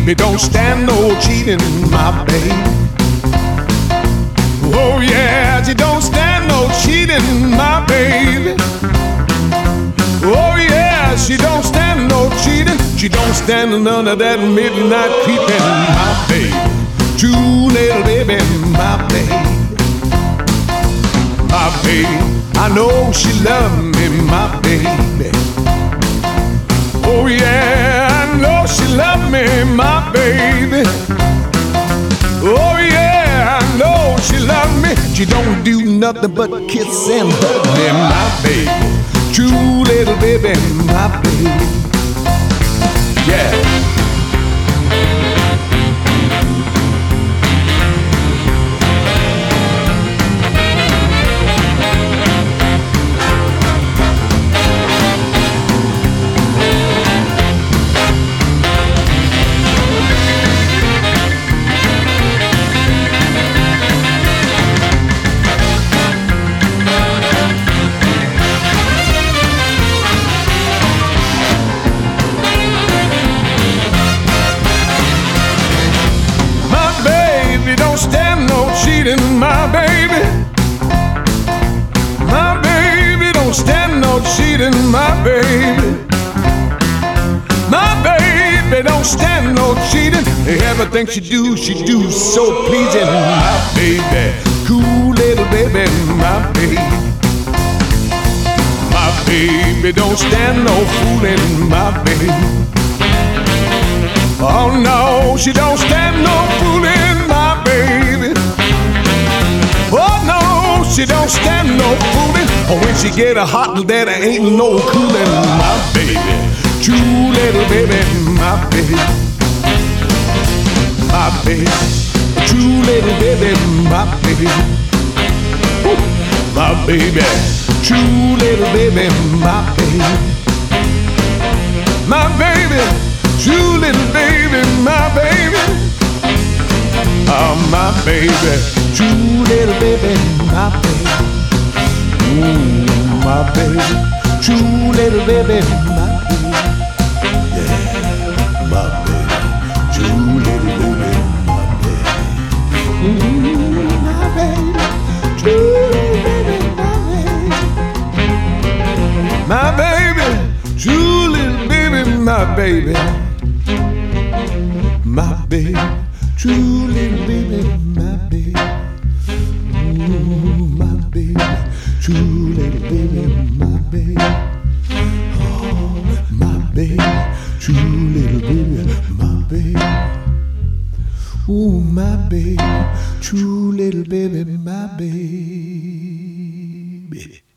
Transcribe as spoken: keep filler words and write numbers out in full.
baby don't stand no cheating, my baby. Oh yeah, she don't stand no cheating, my baby. Oh yeah, she don't stand no cheating. She don't stand none of that midnight creeping, my baby. True little baby, my baby. My baby, I know she love me, my baby. Oh yeah, I know she love me, my baby. Oh yeah, I know she love me. She don't do nothing but kiss and hug me, my baby. True little baby, my baby. Yeah. My baby, my baby don't stand no cheating, my baby. My baby don't stand no cheating. Everything she do, she do so pleasing, my baby. Cool little baby, my baby. My baby don't stand no fooling, my baby. Oh no, she don't stand no fooling, my baby. Oh no, she don't stand no fooling. Oh, when she get a hot, there ain't no cooling, my baby. True little baby, my baby. My baby. True little baby, my baby. Ooh, my baby. True little baby, my baby. My baby. True little baby, my baby. Oh, my baby. True little baby, my baby. Ooh, my baby. True little baby, my baby. Yeah, my baby. True little baby, my baby. Ooh, my baby. True little baby, my baby. My baby. True little baby, my baby. My baby. True little baby, my baby. Ooh, my baby. True little baby, my baby. Oh, my baby. True little baby, my baby. Ooh, my baby. True little baby, my baby.